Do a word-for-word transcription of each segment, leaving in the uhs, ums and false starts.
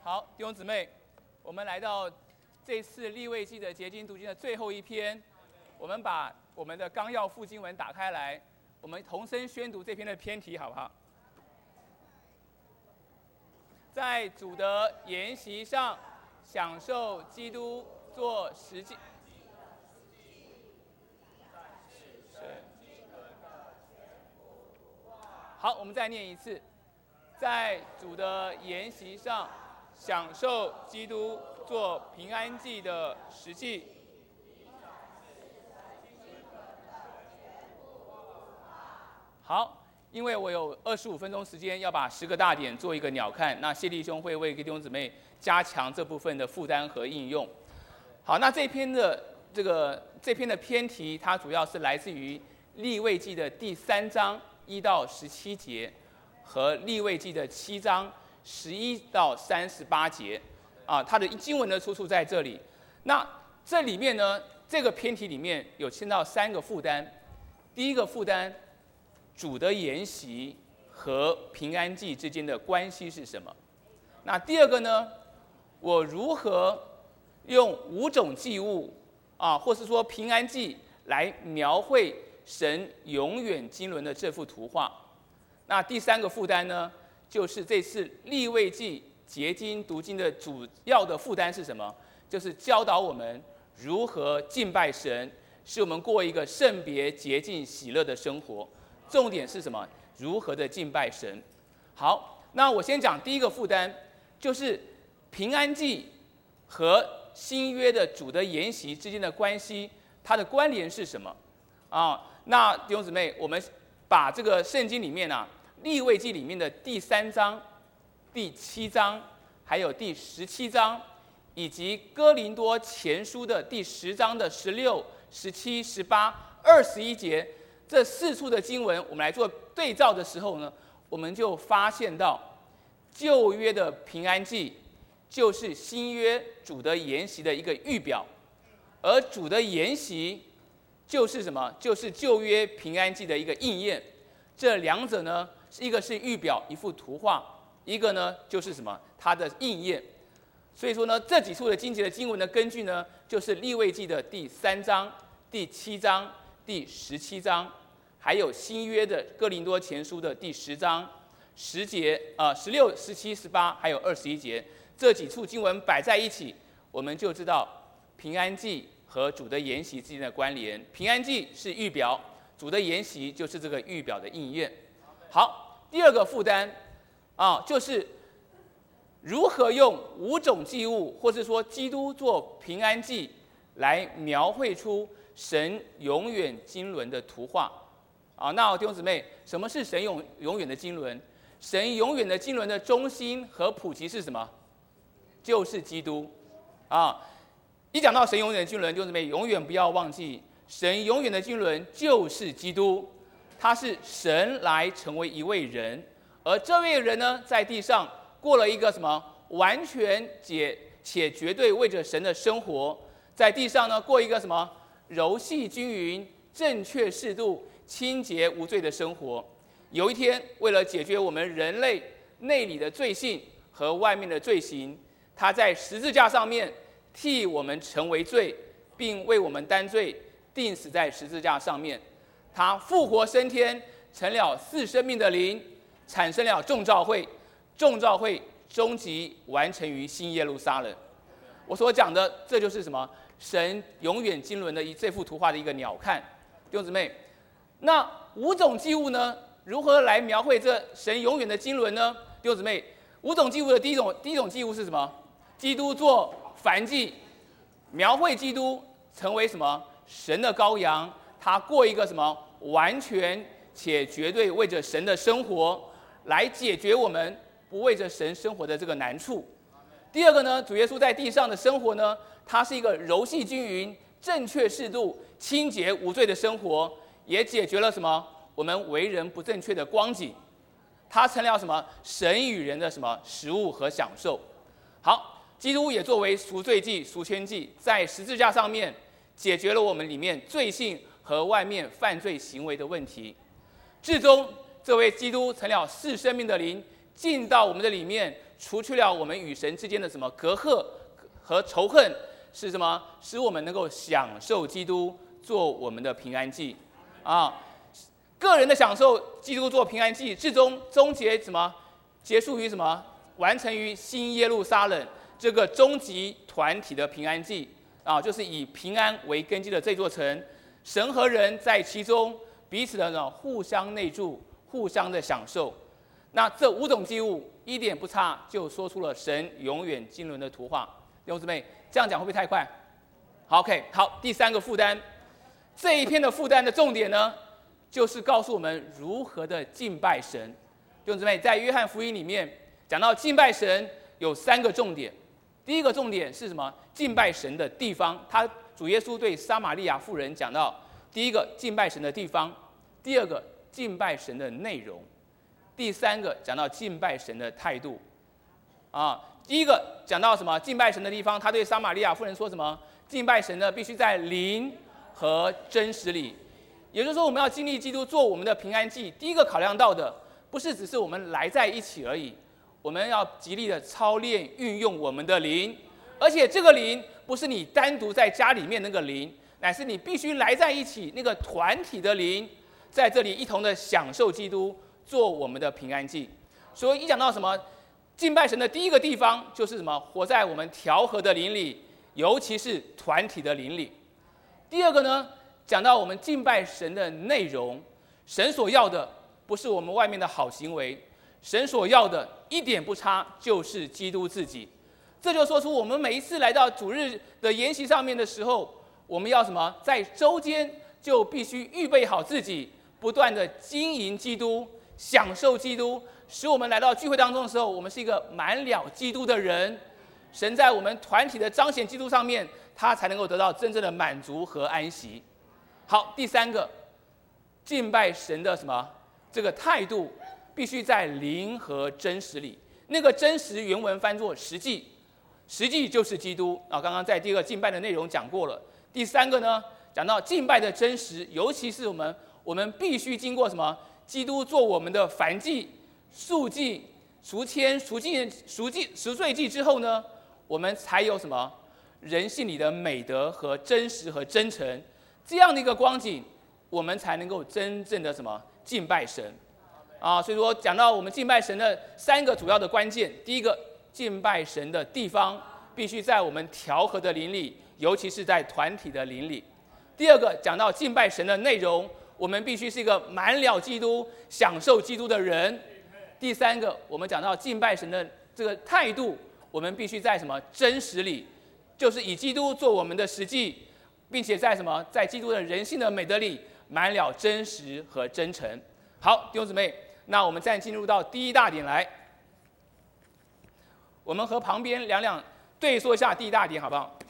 好，弟兄姊妹，我们来到这次利未记的结晶读经的最后一篇，我们把我们的纲要附经文打开来，我们同声宣读这篇的篇题，好不好？在主的筵席上，享受基督做实际。好，我们再念一次，在主的筵席上，享受基督做平安祭的实际。好，因为我有二十五分钟时间要把十个大点做一个鸟瞰，那谢弟兄会为弟兄姊妹加强这部分的负担和应用。好，那这篇的这个这篇的篇题，它主要是来自于利未记的第三章一到十七节，和利未记的七章十一到三十八节，啊，它的经文的出处在这里。那这里面呢，这个篇题里面有牵到三个负担。第一个负担，主的筵席和平安祭之间的关系是什么？那第二个呢，我如何用五种祭物啊，或是说平安祭来描绘神永远经纶的这幅图画？那第三个负担呢，就是这次利未记结晶读经的主要的负担是什么？就是教导我们如何敬拜神，使我们过一个圣别、洁净、喜乐的生活。重点是什么？如何的敬拜神。好，那我先讲第一个负担，就是平安祭和新约的主的筵席之间的关系，它的关联是什么？啊，那弟兄姊妹，我们把这个圣经里面啊，利未记里面的第三章、第七章，还有第十七章，以及哥林多前书的第十章的十六、十七、十八、二十一节，这四处的经文，我们来做对照的时候呢，我们就发现到旧约的平安祭就是新约主的筵席的一个预表，而主的筵席就是什么？就是旧约平安祭的一个应验。这两者呢，一个是预表，一幅图画；一个呢，就是什么？它的应验。所以说呢，这几处的经节的经文的根据呢，就是利未记的第三章、第七章、第十七章，还有新约的哥林多前书的第十章十节，呃，十六、十七、十八，还有二十一节，这几处经文摆在一起，我们就知道平安祭和主的筵席之间的关联。平安祭是预表，主的筵席就是这个预表的应验。好，第二个负担啊，就是如何用五种祭物，或是说基督做平安祭，来描绘出神永远经纶的图画。啊，那弟兄姊妹，什么是神永永远的经纶？神永远的经纶的中心和普及是什么？就是基督。啊，一讲到神永远的经纶，弟兄姊妹永远不要忘记，神永远的经纶就是基督，他是神来成为一位人，而这位人呢，在地上过了一个什么完全解且绝对为着神的生活，在地上呢过一个什么柔细均匀、正确适度、清洁无罪的生活。有一天，为了解决我们人类内里的罪性和外面的罪行，他在十字架上面替我们成为罪，并为我们担罪，钉死在十字架上面。他复活升天，成了赐生命的灵，产生了众召会，众召会终极完成于新耶路撒冷。我所讲的，这就是什么？神永远经纶的一这幅图画的一个鸟瞰。弟兄姊妹，那五种祭物呢，如何来描绘这神永远的经纶呢？弟兄姊妹，五种祭物的第一种第一种祭物是什么？基督做燔祭，描绘基督成为什么？神的羔羊，他过一个什么完全且绝对为着神的生活，来解决我们不为着神生活的这个难处。第二个呢，主耶稣在地上的生活呢，他是一个柔细均匀、正确适度、清洁无罪的生活，也解决了什么？我们为人不正确的光景。他成了什么？神与人的什么食物和享受。好，基督也作为赎罪祭、赎愆祭，在十字架上面解决了我们里面罪性和外面犯罪行为的问题。至终，这位基督成了赐生命的灵，进到我们的里面， 除去了我们与神之间的什么隔阂和仇恨，是什么？使我们能够享受基督做我们的平安祭啊！个人的享受基督做平安祭，至终终结什么？结束于什么？完成于新耶路撒冷这个终极团体的平安祭啊，就是以平安为根基的这座城，神和人在其中彼此的呢互相内住，互相的享受。那这五种祭物一点不差，就说出了神永远经纶的图画。弟兄姊妹，这样讲会不会太快？好 ，OK， 好，第三个负担，这一篇的负担的重点呢，就是告诉我们如何的敬拜神。弟兄姊妹，在约翰福音里面讲到敬拜神有三个重点。第一个重点是什么？敬拜神的地方。他主耶稣对撒玛利亚妇人讲到，第一个敬拜神的地方，第二个敬拜神的内容，第三个讲到敬拜神的态度。啊，第一个讲到什么？敬拜神的地方，他对撒玛利亚妇人说什么？敬拜神呢，必须在灵和真实里。也就是说，我们要经历基督做我们的平安祭。第一个考量到的，不是只是我们来在一起而已，我们要极力的操练运用我们的灵，而且这个灵不是你单独在家里面那个灵，乃是你必须来在一起那个团体的灵，在这里一同的享受基督做我们的平安祭。所以一讲到什么敬拜神的第一个地方，就是什么？活在我们调和的灵里，尤其是团体的灵里。第二个呢，讲到我们敬拜神的内容，神所要的不是我们外面的好行为，神所要的一点不差，就是基督自己。这就说出我们每一次来到主日的研习上面的时候，我们要什么？在周间就必须预备好自己，不断的经营基督，享受基督，使我们来到聚会当中的时候，我们是一个满了基督的人。神在我们团体的彰显基督上面，他才能够得到真正的满足和安息。好，第三个，敬拜神的什么？这个态度必须在灵和真实里。那个真实原文翻作实际，实际就是基督啊。刚刚在第二个敬拜的内容讲过了。第三个呢，讲到敬拜的真实，尤其是我们我们必须经过什么？基督做我们的燔祭、赎祭、赎愆、赎祭、赎祭、赎罪祭之后呢，我们才有什么？人性里的美德和真实和真诚，这样的一个光景，我们才能够真正的什么？敬拜神啊。所以说讲到我们敬拜神的三个主要的关键，第一个，敬拜神的地方必须在我们调和的灵里，尤其是在团体的灵里。第二个，讲到敬拜神的内容，我们必须是一个满了基督、享受基督的人。第三个，我们讲到敬拜神的这个态度，我们必须在什么？真实里，就是以基督做我们的实际，并且在什么？在基督的人性的美德里满了真实和真诚。好，弟兄姊妹，那我们再进入到第一大点来，我们和旁边两两对说一下第一大点，好不好？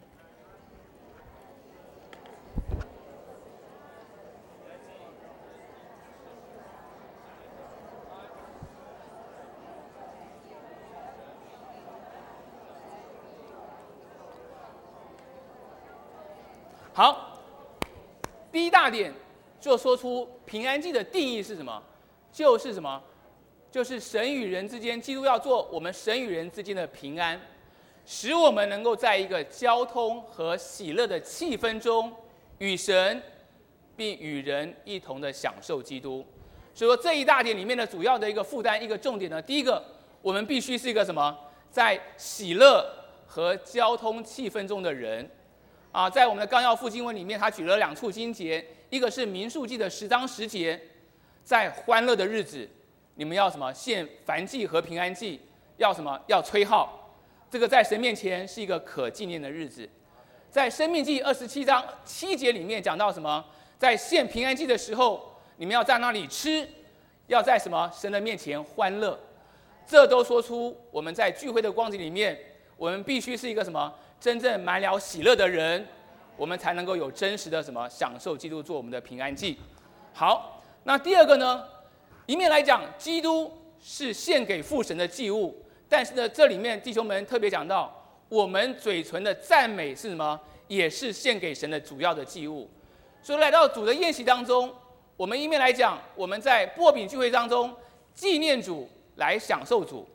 好，第一大点就说出平安祭的定义是什么？就是什么？就是神与人之间，基督要做我们神与人之间的平安，使我们能够在一个交通和喜乐的气氛中与神并与人一同的享受基督。所以说这一大点里面的主要的一个负担、一个重点呢，第一个，我们必须是一个什么？在喜乐和交通气氛中的人。啊，在我们的纲要附经文里面，他举了两处经节，一个是民数记的十章十节，在欢乐的日子，你们要什么？献燔祭和平安祭，要什么？要吹号，这个在神面前是一个可纪念的日子。在申命记二十七章七节里面讲到什么？在献平安祭的时候，你们要在那里吃，要在什么？神的面前欢乐。这都说出我们在聚会的光景里面，我们必须是一个什么？真正满了喜乐的人，我们才能够有真实的什么享受基督做我们的平安祭。好，那第二个呢，一面来讲，基督是献给父神的祭物，但是呢，这里面弟兄们特别讲到，我们嘴唇的赞美是什么？也是献给神的主要的祭物。所以来到主的宴席当中，我们一面来讲，我们在擘饼聚会当中纪念主，来享受主；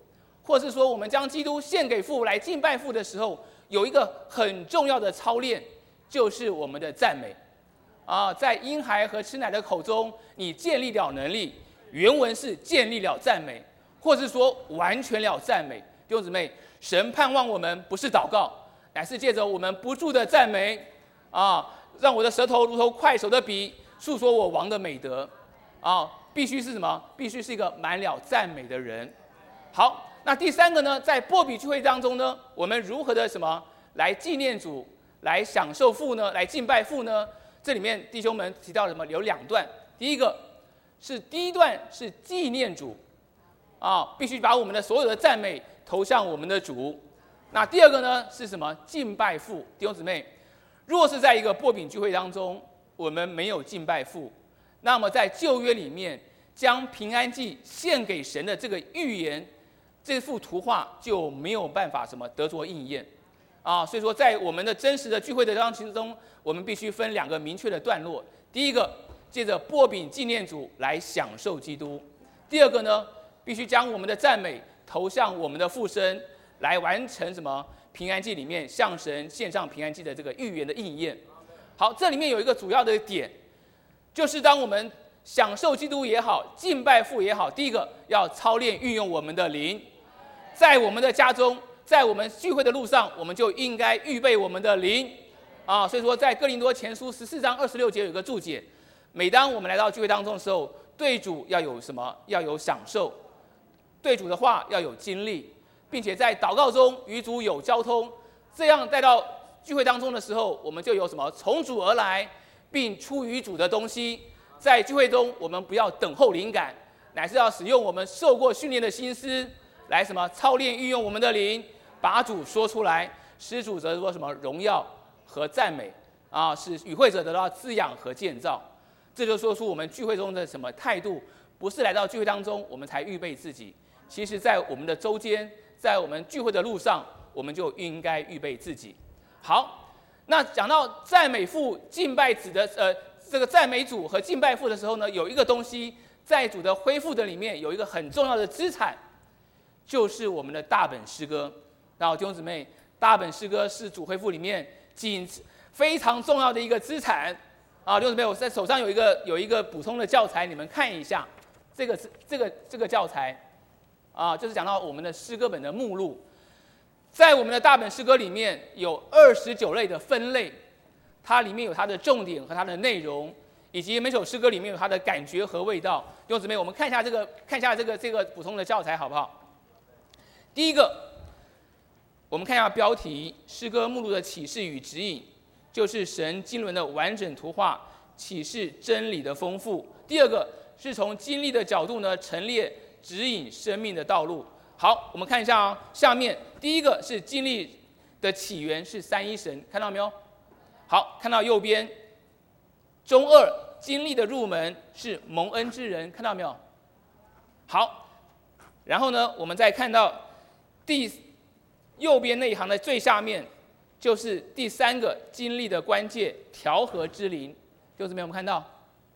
或是说我们将基督献给父来敬拜父的时候，有一个很重要的操练，就是我们的赞美。啊，在婴孩和吃奶的口中，你建立了能力。原文是建立了赞美，或是说完全了赞美。弟兄姊妹，神盼望我们不是祷告，乃是借着我们不住的赞美啊，让我的舌头如同快手的笔，诉说我王的美德啊，必须是什么？必须是一个满了赞美的人。好，那第三个呢，在波比聚会当中呢，我们如何的什么来纪念主，来享受父呢？来敬拜父呢？这里面弟兄们提到什么？有两段。第一个是第一段是纪念主，啊，必须把我们的所有的赞美投向我们的主。那第二个呢是什么？敬拜父。弟兄姊妹，若是在一个擘饼聚会当中，我们没有敬拜父，那么在旧约里面将平安祭献给神的这个预言，这幅图画就没有办法什么得着应验。啊，所以说在我们的真实的聚会的当中，我们必须分两个明确的段落。第一个，借着擘饼纪念主来享受基督；第二个呢，必须将我们的赞美投向我们的父神，来完成什么平安祭里面向神献上平安祭的这个预言的应验。好，这里面有一个主要的点，就是当我们享受基督也好，敬拜父也好，第一个要操练运用我们的灵，在我们的家中。在我们聚会的路上，我们就应该预备我们的灵啊。所以说，在哥林多前书十四章二十六节有一个注解：每当我们来到聚会当中的时候，对主要有什么？要有享受，对主的话要有经历，并且在祷告中与主有交通。这样带到聚会当中的时候，我们就有什么？从主而来，并出于主的东西。在聚会中，我们不要等候灵感，乃是要使用我们受过训练的心思。来什么操练运用我们的灵，把主说出来，使主则说什么荣耀和赞美啊，使与会者得到滋养和建造。这就说出我们聚会中的什么态度，不是来到聚会当中我们才预备自己，其实在我们的周间，在我们聚会的路上，我们就应该预备自己。好，那讲到赞美父、敬拜子的呃这个赞美主和敬拜父的时候呢，有一个东西在主的恢复的里面有一个很重要的资产。就是我们的大本诗歌。然后弟兄姊妹，大本诗歌是主恢复里面仅非常重要的一个资产啊。弟兄姊妹，我在手上有一个有一个补充的教材，你们看一下。这个这个这个教材啊，就是讲到我们的诗歌本的目录。在我们的大本诗歌里面有二十九类的分类，它里面有它的重点和它的内容，以及每首诗歌里面有它的感觉和味道。弟兄姊妹，我们看一下这个看一下这个这个补充的教材好不好？第一个，我们看一下标题：诗歌目录的启示与指引，就是神经纶的完整图画，启示真理的丰富。第二个是从经历的角度呢，陈列指引生命的道路。好，我们看一下啊、哦，下面第一个是经历的起源是三一神，看到没有？好，看到右边，中二经历的入门是蒙恩之人，看到没有？好，然后呢，我们再看到。第右边那一行的最下面，就是第三个经历的关键调和之灵，就是没有我们看到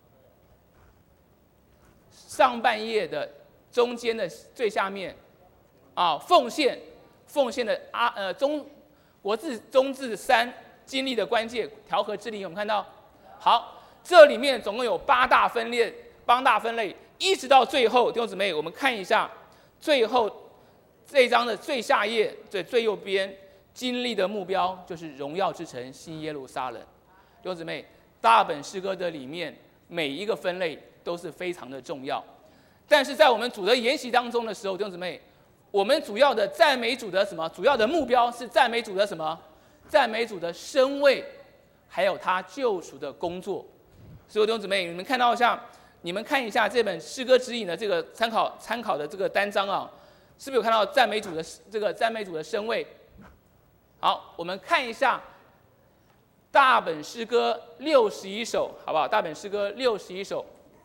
上半页的中间的最下面啊，奉献奉献的啊呃中国字中字三经历的关键调和之灵，有没有看到？好，这里面总共有八大分类，八大分类，一直到最后，弟兄姊妹，我们看一下最后。这一章的最下页最最右边，经历的目标就是荣耀之城新耶路撒冷。弟兄姊妹，大本诗歌的里面每一个分类都是非常的重要。但是在我们主的研习当中的时候，弟兄姊妹，我们主要的赞美主的什么？主要的目标是赞美主的什么？赞美主的身位，还有他救赎的工作。所以弟兄姊妹，你们看到像你们看一下这本诗歌指引的这个参考参考的这个单章啊。是不是有看到赞美主的这个赞美主的身位？好，我们看一下大本诗歌六十一首，好不好？大本诗歌六十一首。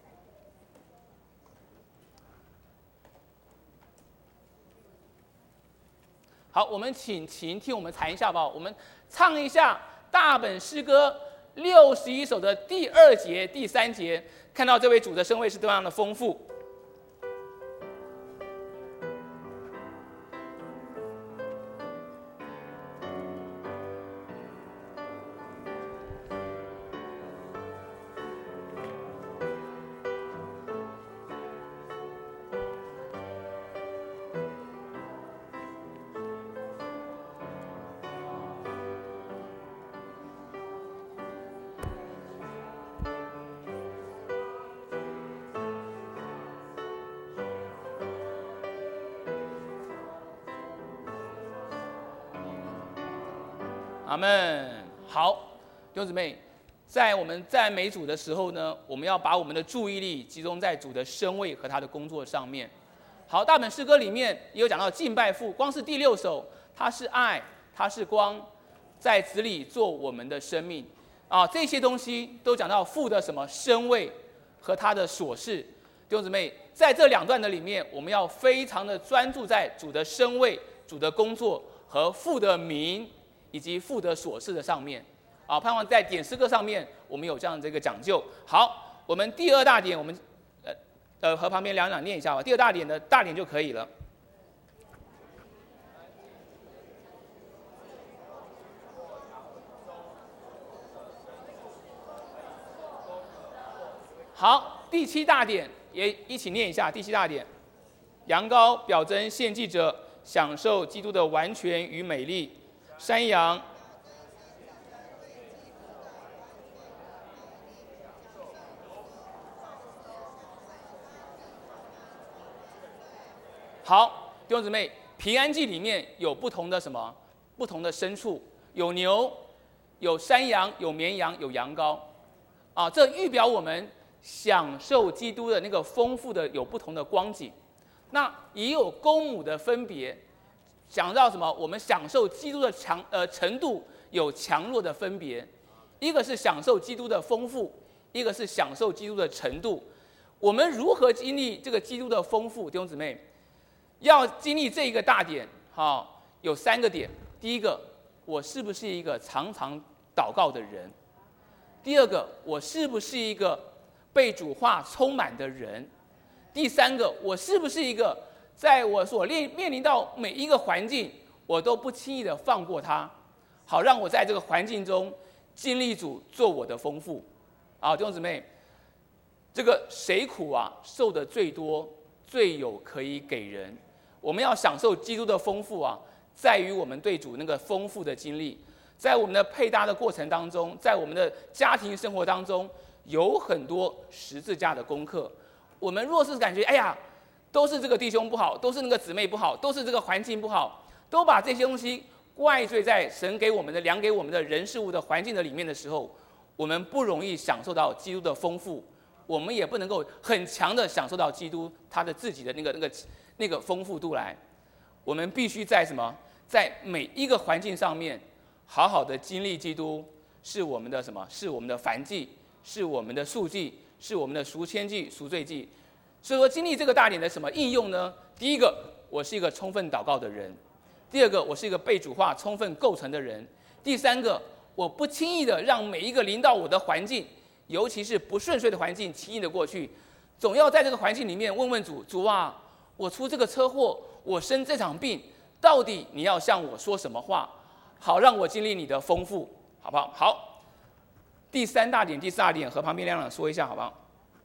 好，我们请琴替我们弹一下吧。我们唱一下大本诗歌六十一首的第二节、第三节，看到这位主的身位是多样的丰富。 阿们。好，弟兄姊妹，在我们赞美主的时候呢，我们要把我们的注意力集中在主的身位和他的工作上面。好，大本诗歌里面也有讲到敬拜父，光是第六首，他是爱，他是光，在子里做我们的生命啊，这些东西都讲到父的什么身位和他的所事。弟兄姊妹，在这两段的里面，我们要非常的专注在主的身位、主的工作和父的名以及父的所事的上面啊。盼望在点诗歌上面，我们有这样的这个讲究。好，我们第二大点，我们呃呃和旁边两两念一下吧。第二大点的大点就可以了。好，第七大点也一起念一下。第七大点，羊羔表征献祭者享受基督的完全与美丽，山羊好，弟兄姊妹，平安祭里面有不同的什么？不同的牲畜，有牛，有山羊，有绵羊，有羊羔，啊，这预表我们享受基督的那个丰富的有不同的光景。那也有公母的分别，讲到什么？我们享受基督的强呃程度有强弱的分别，一个是享受基督的丰富，一个是享受基督的程度。我们如何经历这个基督的丰富？弟兄姊妹，要经历这一个大点，哈，有三个点。第一个，我是不是一个常常祷告的人？第二个，我是不是一个被主话充满的人？第三个，我是不是一个在我所面面临到每一个环境，我都不轻易的放过他，好让我在这个环境中经历主做我的丰富。啊，弟兄姊妹，这个谁苦啊，受的最多，最有可以给人。我们要享受基督的丰富啊，在于我们对主那个丰富的经历，在我们的配搭的过程当中，在我们的家庭生活当中，有很多十字架的功课。我们若是感觉哎呀，都是这个弟兄不好，都是那个姊妹不好，都是这个环境不好，都把这些东西怪罪在神给我们的、量给我们的人事物的环境的里面的时候，我们不容易享受到基督的丰富，我们也不能够很强的享受到基督他的自己的那个那个那个丰富度来。我们必须在什么？在每一个环境上面，好好的经历基督，是我们的什么？是我们的燔祭，是我们的赎祭，是我们的赎愆祭、赎罪祭。所以说，经历这个大点的什么应用呢？第一个，我是一个充分祷告的人；第二个，我是一个被主化充分构成的人；第三个，我不轻易的让每一个临到我的环境，尤其是不顺遂的环境，轻易的过去，总要在这个环境里面问问主：主啊，我出这个车祸，我生这场病，到底你要向我说什么话，好让我经历你的丰富，好不好？好，第三大点、第四大点和旁边两两说一下，好不好？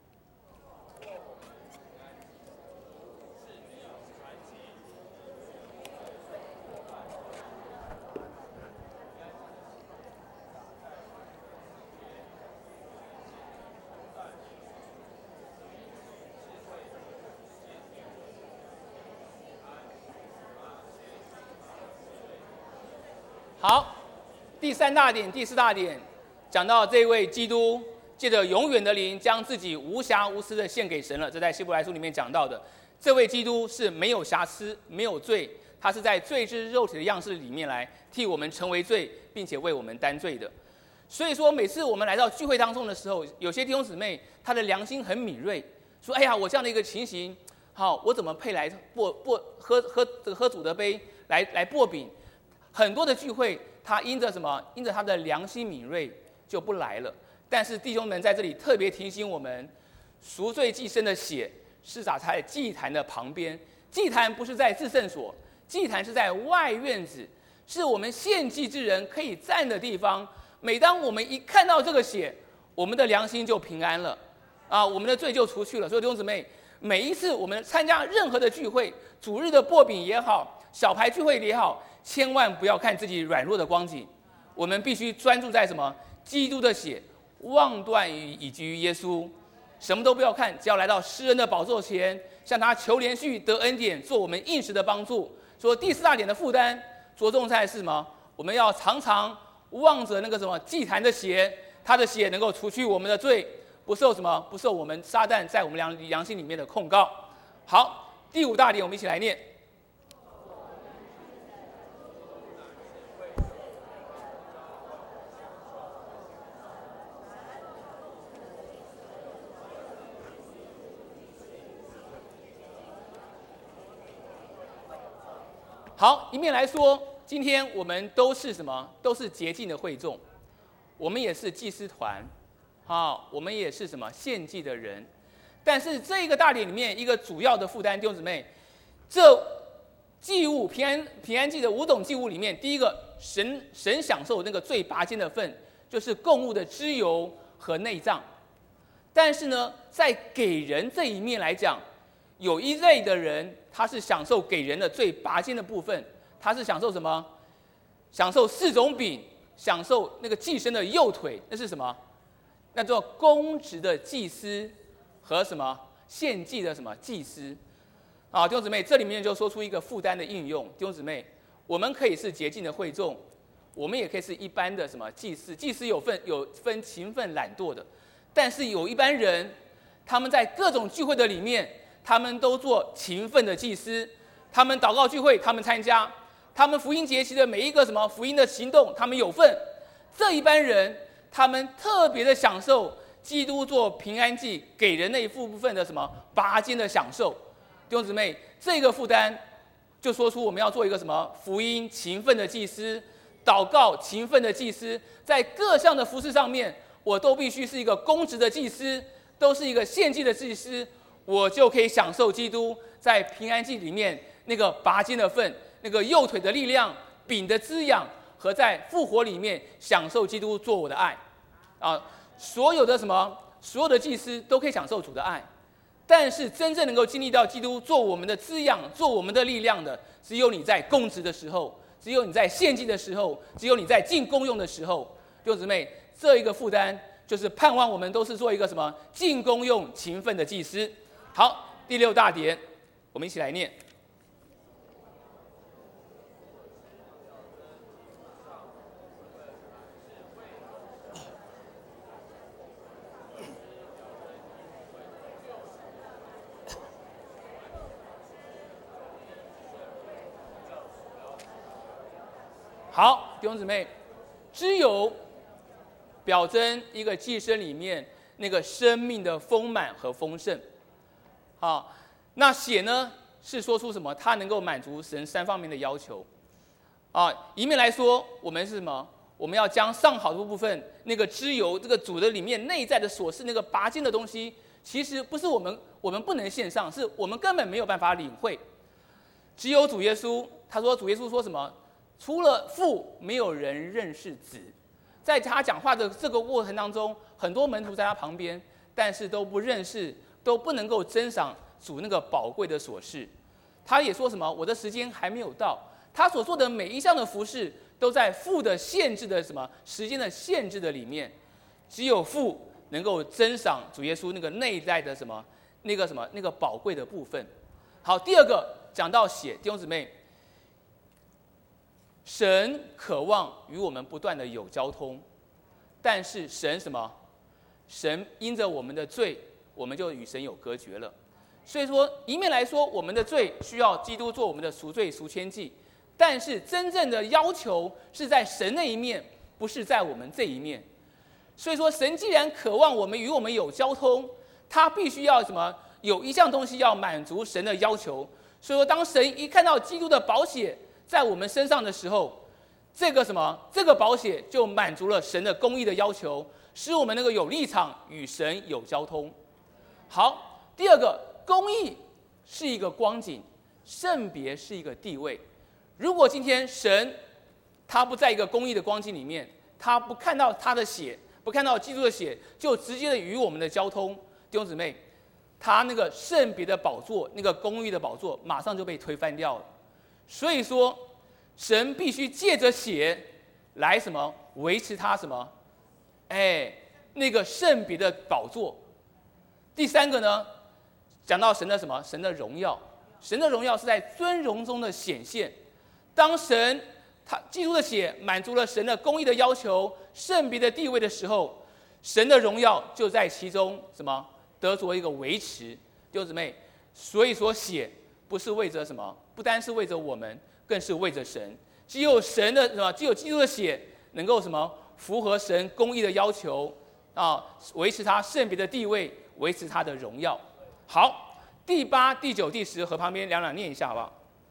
好，第三大点、第四大点，讲到这位基督借着永远的灵，将自己无瑕无私的献给神了。这在希伯来书里面讲到的，这位基督是没有瑕疵、没有罪，他是在罪之肉体的样式里面来替我们成为罪，并且为我们担罪的。所以说，每次我们来到聚会当中的时候，有些弟兄姊妹他的良心很敏锐，说：“哎呀，我这样的一个情形，好，我怎么配来擘擘喝喝这个喝主的杯来来擘饼？”很多的聚会，他因着什么？因着他的良心敏锐就不来了。但是弟兄们在这里特别提醒我们，赎罪祭牲的血是洒在祭坛的旁边。祭坛不是在至圣所，祭坛是在外院子，是我们献祭之人可以站的地方。每当我们一看到这个血，我们的良心就平安了，啊，我们的罪就除去了。所以弟兄姊妹，每一次我们参加任何的聚会，主日的擘饼也好，小牌聚会也好，千万不要看自己软弱的光景，我们必须专注在什么？基督的血，望断于以及于耶稣，什么都不要看，只要来到施恩的宝座前，向他求连续得恩典，做我们应时的帮助。说第四大点的负担着重在是什么？我们要常常望着那个什么祭坛的血，他的血能够除去我们的罪，不受什么不受我们撒旦在我们良良心里面的控告。好，第五大点，我们一起来念。好，一面来说，今天我们都是什么？都是洁净的会众，我们也是祭司团，好，我们也是什么献祭的人。但是这个大典里面一个主要的负担，弟兄姊妹，这祭物平安平安祭的五种祭物里面，第一个神神享受那个最拔尖的份，就是供物的脂油和内脏。但是呢，在给人这一面来讲，有一类的人，他是享受给人的最拔尖的部分，他是享受什么？享受四种饼，享受那个祭牲的右腿，那是什么？那叫公职的祭司和什么献祭的什么祭司。啊，弟兄姊妹，这里面就说出一个负担的应用。弟兄姊妹，我们可以是洁净的会众，我们也可以是一般的什么祭司。祭司有分有分勤奋懒惰的，但是有一般人，他们在各种聚会的里面，他们都做勤奋的祭司，他们祷告聚会，他们参加，他们福音节期的每一个什么福音的行动，他们有份。这一般人，他们特别的享受基督做平安祭给人那一部分的什么拔尖的享受。弟兄姊妹，这个负担就说出我们要做一个什么福音勤奋的祭司，祷告勤奋的祭司，在各项的服事上面，我都必须是一个公职的祭司，都是一个献祭的祭司，我就可以享受基督在平安祭里面那个拔尖的份，那个右腿的力量、饼的滋养，和在复活里面享受基督做我的爱。啊，所有的什么，所有的祭司都可以享受主的爱，但是真正能够经历到基督做我们的滋养、做我们的力量的，只有你在供职的时候，只有你在献祭的时候，只有你在尽功用的时候。弟兄姊妹，这一个负担就是盼望我们都是做一个什么尽功用、勤奋的祭司。好，第六大点，我们一起来念。好，弟兄姊妹，脂油表征一个祭牲里面那个生命的丰满和丰盛。好，那血呢是说出什么？它能够满足神三方面的要求。啊，一面来说，我们是什么？我们要将上好的部分，那个脂油，这个主的里面内在的所是那个拔尖的东西，其实不是我们我们不能献上，是我们根本没有办法领会。只有主耶稣，他说主耶稣说什么？除了父，没有人认识子。在他讲话的这个过程当中，很多门徒在他旁边，但是都不认识，都不能够珍赏主那个宝贵的所事。他也说什么？我的时间还没有到。他所做的每一项的服事，都在父的限制的什么时间的限制的里面。只有父能够珍赏主耶稣那个内在的什么那个什么那个宝贵的部分。好，第二个讲到血，弟兄姊妹。神渴望与我们不断的有交通，但是神什么？神因着我们的罪，我们就与神有隔绝了。所以说，一面来说，我们的罪需要基督做我们的赎罪赎愆祭，但是真正的要求是在神那一面，不是在我们这一面。所以说，神既然渴望我们与我们有交通，他必须要什么？有一项东西要满足神的要求。所以说，当神一看到基督的宝血在我们身上的时候，这个什么，这个宝血就满足了神的公义的要求，使我们能够有立场与神有交通。好，第二个，公义是一个光景，圣别是一个地位。如果今天神他不在一个公义的光景里面，他不看到他的血，不看到基督的血，就直接的与我们的交通，弟兄姊妹，他那个圣别的宝座，那个公义的宝座，马上就被推翻掉了。所以说，神必须借着血来什么维持他什么，哎，那个圣别的宝座。第三个呢，讲到神的什么？神的荣耀。神的荣耀是在尊荣中的显现。当神他基督的血满足了神的公义的要求、圣别的地位的时候，神的荣耀就在其中什么得着一个维持。弟兄姊妹，所以说血不是为着什么，不单是为着我们，更是为着神。只有神的什么，只有基督的血能够什么符合神公义的要求啊，维持他圣别的地位，维持他的荣耀。好，第八、第九、第十和旁边两两念一下，好不好？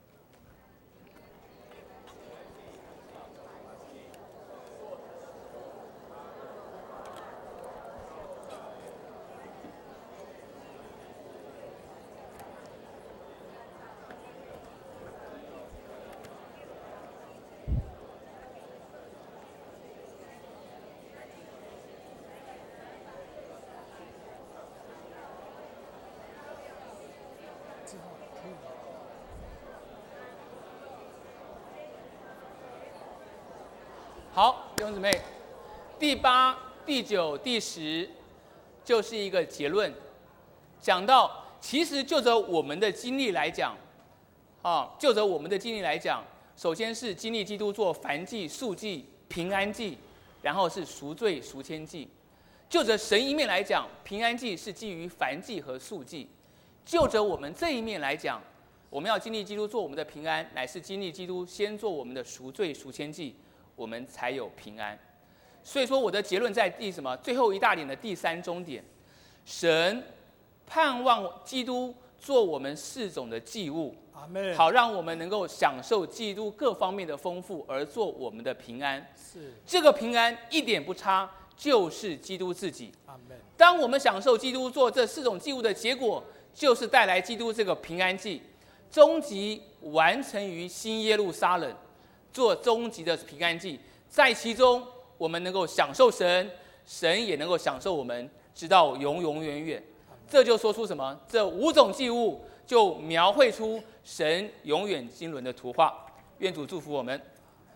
好，弟兄姊妹，第八、第九、第十就是一个结论，讲到其实就着我们的经历来讲，啊，就着我们的经历来讲，首先是经历基督做燔祭、赎祭、平安祭，然后是赎罪赎愆祭。就着神一面来讲，平安祭是基于燔祭和赎祭；就着我们这一面来讲，我们要经历基督做我们的平安，乃是经历基督先做我们的赎罪赎愆祭，我们才有平安。所以说，我的结论在第什么最后一大点的第三中点，神盼望基督做我们四种的祭物， 阿们， 好让我们能够享受基督各方面的丰富，而做我们的平安。 是这个平安一点不差，就是基督自己。 阿们。 当我们享受基督做这四种祭物的结果，就是带来基督这个平安祭，终极完成于新耶路撒冷，做终极的平安祭，在其中我们能够享受神，神也能够享受我们，直到永永远远。这就说出什么？这五种祭物就描绘出神永远经纶的图画。愿主祝福我们。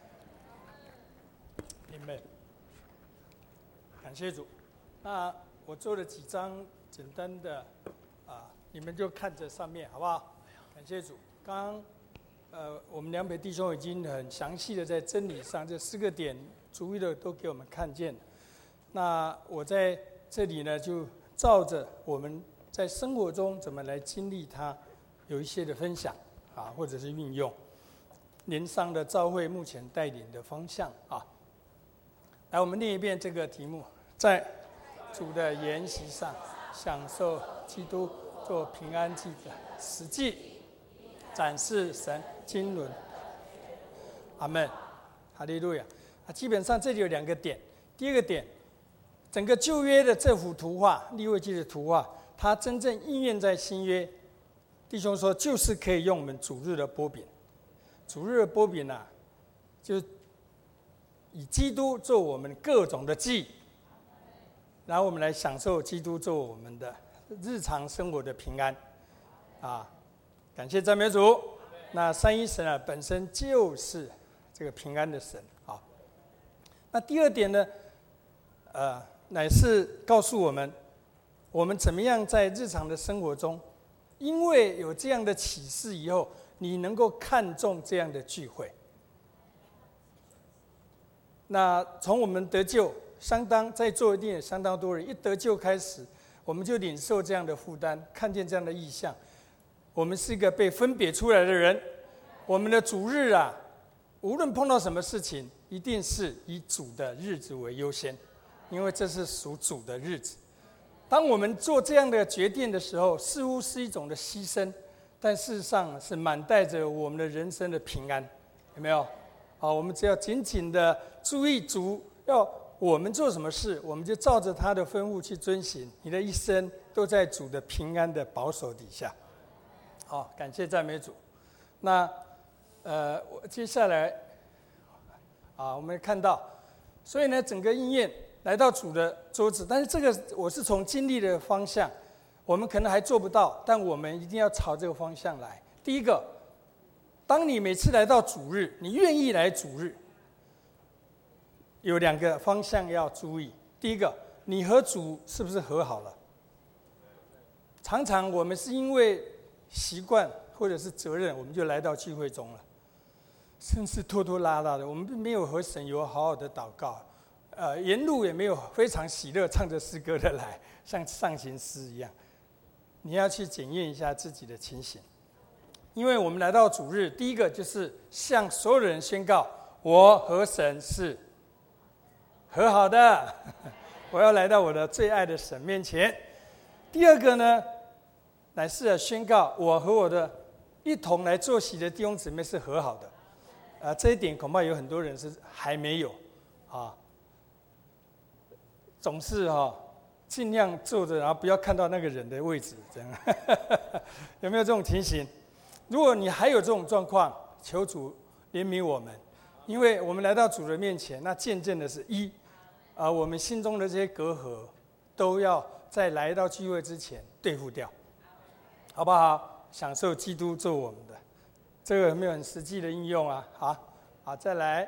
Amen。感谢主。那我做了几张简单的啊，你们就看着上面好不好？感谢主。刚刚呃，我们两北弟兄已经很详细的在真理上这四个点逐一的都给我们看见。那我在这里呢，就照着我们在生活中怎么来经历它，有一些的分享啊，或者是运用。连上的召会目前带领的方向啊。来，我们念一遍这个题目：在主的筵席上享受基督做平安祭的实际，展示神经纶。阿们，哈利路亚。啊，基本上这里有两个点。第一个点，整个旧约的这幅图画，利未记的图画，它真正应验在新约。弟兄说，就是可以用我们主日的擘饼。主日的擘饼啊，就以基督做我们各种的祭，然后我们来享受基督做我们的日常生活的平安啊！感谢赞美主。那三一神啊，本身就是这个平安的神啊。那第二点呢，呃，乃是告诉我们，我们怎么样在日常的生活中，因为有这样的启示以后，你能够看重这样的聚会。那从我们得救，相当在座一定也相当多人，一得救开始，我们就领受这样的负担，看见这样的意象。我们是一个被分别出来的人，我们的主日啊，无论碰到什么事情，一定是以主的日子为优先，因为这是属主的日子。当我们做这样的决定的时候，似乎是一种的牺牲，但事实上是满带着我们的人生的平安，有没有？好，我们只要紧紧的注意主要我们做什么事，我们就照着他的吩咐去遵行，你的一生都在主的平安的保守底下。好，感谢赞美主。那呃，接下来啊，我们看到，所以呢，整个应验来到主的桌子，但是这个我是从经历的方向，我们可能还做不到，但我们一定要朝这个方向来。第一个，当你每次来到主日，你愿意来主日，有两个方向要注意。第一个，你和主是不是和好了？常常我们是因为习惯或者是责任，我们就来到聚会中了。 真是拖拖拉拉的。我们并没有和神有好好的祷告，呃，沿路也没有非常喜乐唱着诗歌的来，像上行诗一样。你要去检验一下自己的情形，因为我们来到主日，第一个就是向所有人宣告，我和神是和好的，我要来到我的最爱的神面前。第二个呢，乃是宣告我和我的一同来坐席的弟兄姊妹是和好的。啊，这一点恐怕有很多人是还没有啊，总是哈、哦、尽量坐着，然后不要看到那个人的位置，这样有没有这种情形？如果你还有这种状况，求主怜悯我们，因为我们来到主的面前，那渐渐的是一啊，我们心中的这些隔阂都要在来到聚会之前对付掉，好不好？享受基督做我们的。这个有没有很实际的应用啊？好，好，再来。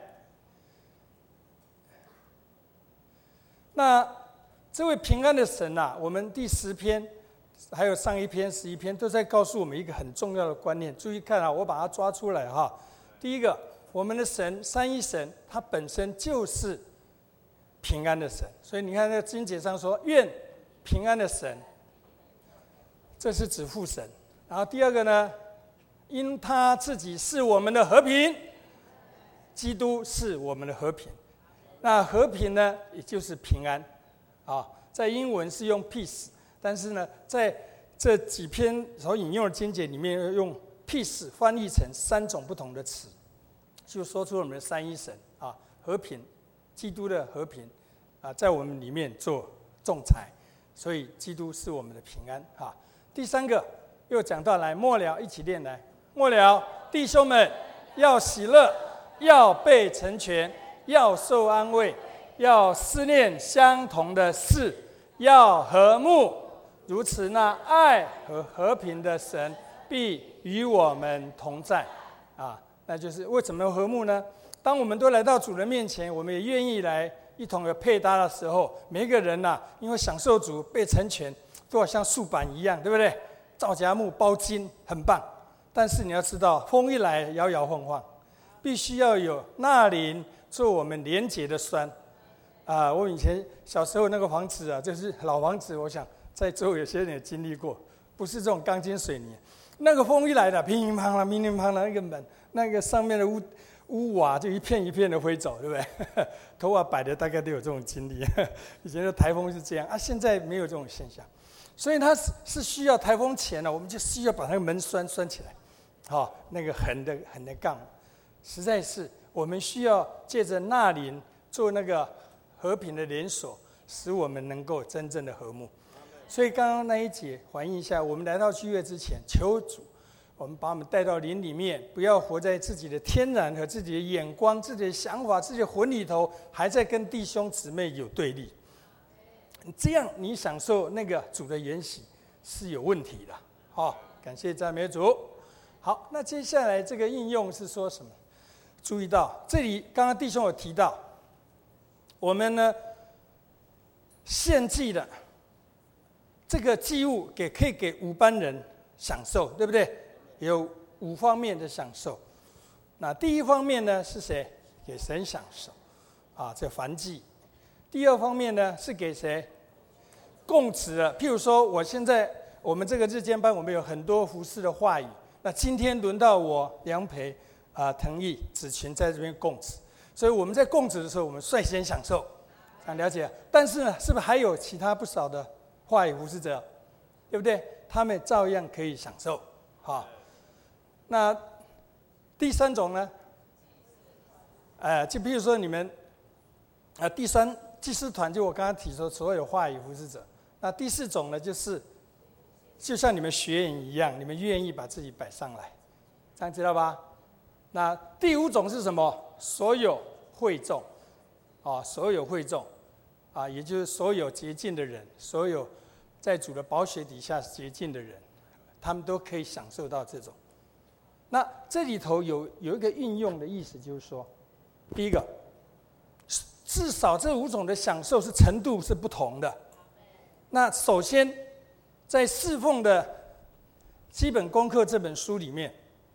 那这位平安的神啊，我们第十篇，还有上一篇、十一篇，都在告诉我们一个很重要的观念。注意看啊，我把它抓出来哈。第一个，我们的神三一神，他本身就是平安的神，所以你看在经节上说，愿平安的神，这是指父神。然后第二个呢？因他自己是我们的和平，基督是我们的和平。那和平呢，也就是平安啊。在英文是用 peace， 但是呢，在这几篇所引用的经节里面，用 peace 翻译成三种不同的词，就说出我们的三一神啊，和平，基督的和平啊，在我们里面做仲裁，所以基督是我们的平安啊。第三个又讲到来末了，一起念来。末了，弟兄们，要喜乐，要被成全，要受安慰，要思念相同的事，要和睦。如此，那爱和和平的神必与我们同在。啊，那就是为什么和睦呢？当我们都来到主人面前，我们也愿意来一同的配搭的时候，每一个人呐、啊，因为享受主被成全，都好像树板一样，对不对？皂荚木包金，很棒。但是你要知道，风一来摇摇晃晃，必须要有钠磷做我们连结的栓。啊，我以前小时候那个房子啊，就是老房子，我想在座有些人也经历过，不是这种钢筋水泥，那个风一来的，乒乒乓啷、乒乒乓啷，那个门，那个上面的屋屋瓦就一片一片的飞走，对不对？头发摆的大概都有这种经历。以前的台风是这样啊，现在没有这种现象，所以它是是需要台风前呢，我们就需要把那个门栓栓起来。好、哦，那个横的横的杠，实在是我们需要借着钠磷做那个和平的连锁，使我们能够真正的和睦。所以刚刚那一节反映一下，我们来到聚会之前，求主，我们把我们带到灵里面，不要活在自己的天然和自己的眼光、自己的想法、自己的魂里头，还在跟弟兄姊妹有对立。这样你享受那个主的筵席是有问题的。好、哦，感谢赞美主。好，那接下来这个应用是说什么？注意到这里，刚刚弟兄有提到，我们呢献祭的这个祭物给可以给五班人享受，对不对？有五方面的享受。那第一方面呢是谁？给神享受，啊，这燔祭。第二方面呢是给谁？供职的。譬如说，我现在我们这个日间班，我们有很多服事的话语。那今天轮到我梁培啊、滕毅、子群在这边供职，所以我们在供职的时候，我们率先享受，想了解。但是呢，是不是还有其他不少的话语服事者，对不对？他们照样可以享受，好。那第三种呢？呃，就比如说你们，呃，第三祭司团就我刚刚提出所有话语服事者。那第四种呢，就是。就像你们学员一样，你们愿意把自己摆上来，这样知道吧？那第五种是什么？所有会众，啊，所有会众，啊，也就是所有洁净的人，所有在主的宝血底下洁净的人，他们都可以享受到这种。那这里头有有一个运用的意思，就是说，第一个，至少这五种的享受是程度是不同的。那首先。在侍奉的基本功课这本书里面，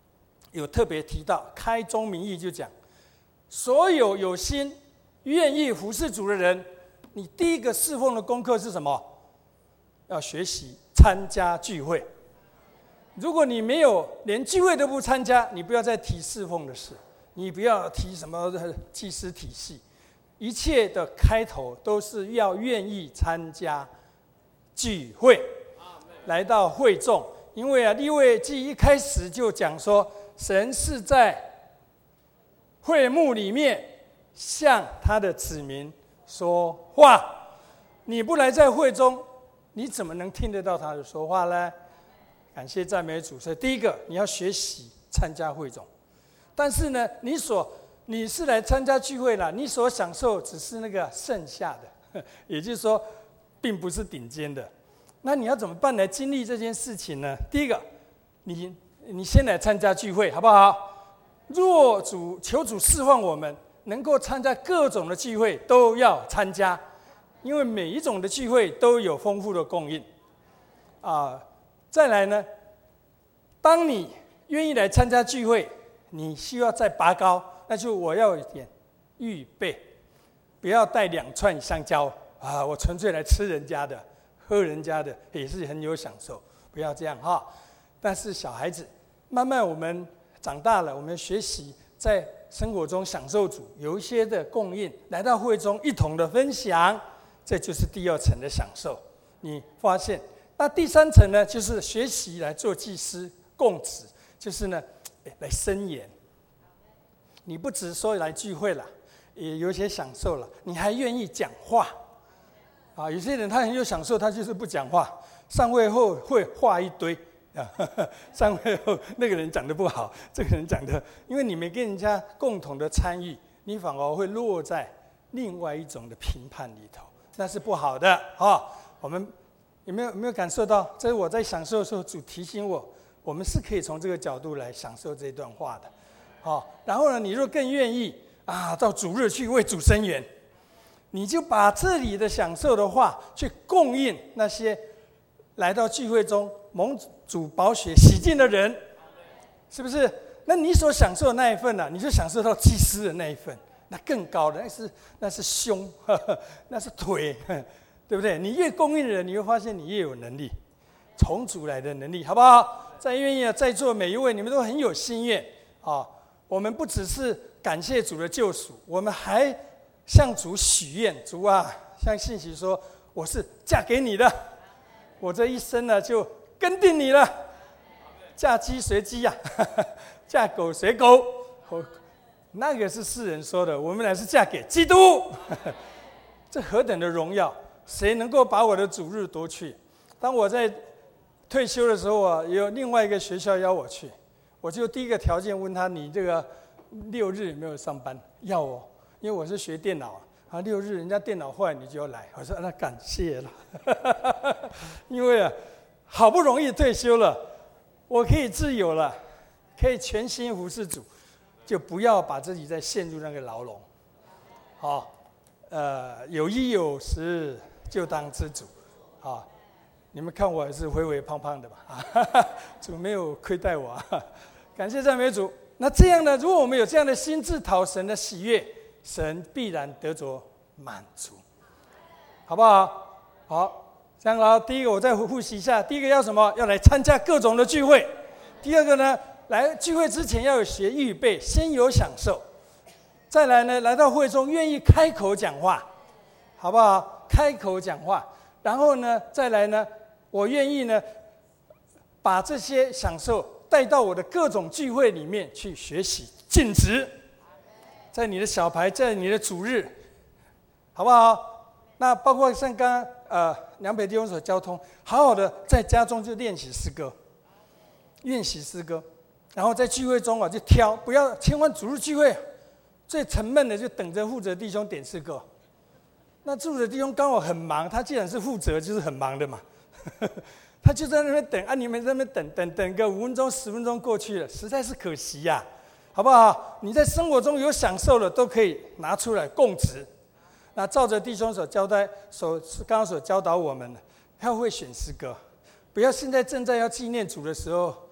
有特别提到，开宗明义就讲，所有有心愿意服侍主的人，你第一个侍奉的功课是什么？要学习参加聚会。如果你没有连聚会都不参加，你不要再提侍奉的事，你不要提什么祭司体系，一切的开头都是要愿意参加聚会，来到会众。因为啊，利未记一开始就讲说，神是在会幕里面向他的子民说话，你不来在会中，你怎么能听得到他的说话呢？感谢赞美主。所以第一个，你要学习参加会众。但是呢，你所你是来参加聚会了，你所享受只是那个剩下的，也就是说，并不是顶尖的。那你要怎么办来经历这件事情呢？第一个，你你先来参加聚会，好不好？若主求主释放我们，能够参加各种的聚会都要参加，因为每一种的聚会都有丰富的供应啊。再来呢，当你愿意来参加聚会，你需要再拔高，那就我要有一点预备，不要带两串香蕉啊！我纯粹来吃人家的、喝人家的，也是很有享受，不要这样哈。但是小孩子，慢慢我们长大了，我们学习在生活中享受主，有一些的供应，来到会中一同的分享，这就是第二层的享受。你发现？那第三层呢，就是学习来做祭司供职，就是呢，来申言。你不只说来聚会了，也有一些享受了，你还愿意讲话啊？有些人他很有享受，他就是不讲话，上会后会话一堆啊。上会后那个人讲得不好，这个人讲的，因为你没跟人家共同的参与，你反而会落在另外一种的评判里头，那是不好的啊。我们。有没有有没有感受到？这是我在享受的时候，主提醒我，我们是可以从这个角度来享受这段话的，好、哦。然后呢，你若更愿意啊，到主日去为主伸冤，你就把这里的享受的话，去供应那些来到聚会中蒙主宝血洗净的人，是不是？那你所享受的那一份呢、啊，你就享受到祭司的那一份，那更高的，那是那是胸，呵呵那是腿。呵呵对不对？你越供应的人，你会发现你越有能力，从主来的能力，好不好？再愿意啊，在座每一位，你们都很有心愿啊！我们不只是感谢主的救赎，我们还向主许愿，主啊，像信息说，我是嫁给你的，我这一生呢就跟定你了，嫁鸡随鸡呀、啊，嫁狗随狗，那个是世人说的，我们乃是嫁给基督，这何等的荣耀！谁能够把我的主日夺去？当我在退休的时候啊，有另外一个学校邀我去，我就第一个条件问他：你这个六日有没有上班？要哦，因为我是学电脑啊，六日人家电脑坏你就要来。我说那感谢了，因为啊，好不容易退休了，我可以自由了，可以全心服侍主，就不要把自己再陷入那个牢笼。好，呃，有衣有食。就当知足，啊！你们看我也是肥肥胖胖的吧？啊，主没有亏待我、啊，感谢赞美主。那这样呢？如果我们有这样的心志讨神的喜悦，神必然得着满足，好不好？好，这样了。第一个我再复习一下，第一个要什么？要来参加各种的聚会。第二个呢，来聚会之前要有些预备，先有享受。再来呢，来到会中愿意开口讲话，好不好？开口讲话，然后呢，再来呢，我愿意呢，把这些享受带到我的各种聚会里面去学习尽职，在你的小牌，在你的主日，好不好？那包括像刚刚呃梁北弟兄所交通，好好的在家中就练习诗歌，练习诗歌，然后在聚会中啊就挑，不要千万主日聚会最沉闷的就等着负责弟兄点诗歌。那住的弟兄刚好很忙，他既然是负责，就是很忙的嘛。他就在那边等啊，你们在那边等等等个五分钟、十分钟过去了，实在是可惜呀、啊，好不好？你在生活中有享受的，都可以拿出来供职。那照着弟兄所交代、所刚刚所教导我们的，要会选诗歌，不要现在正在要纪念主的时候，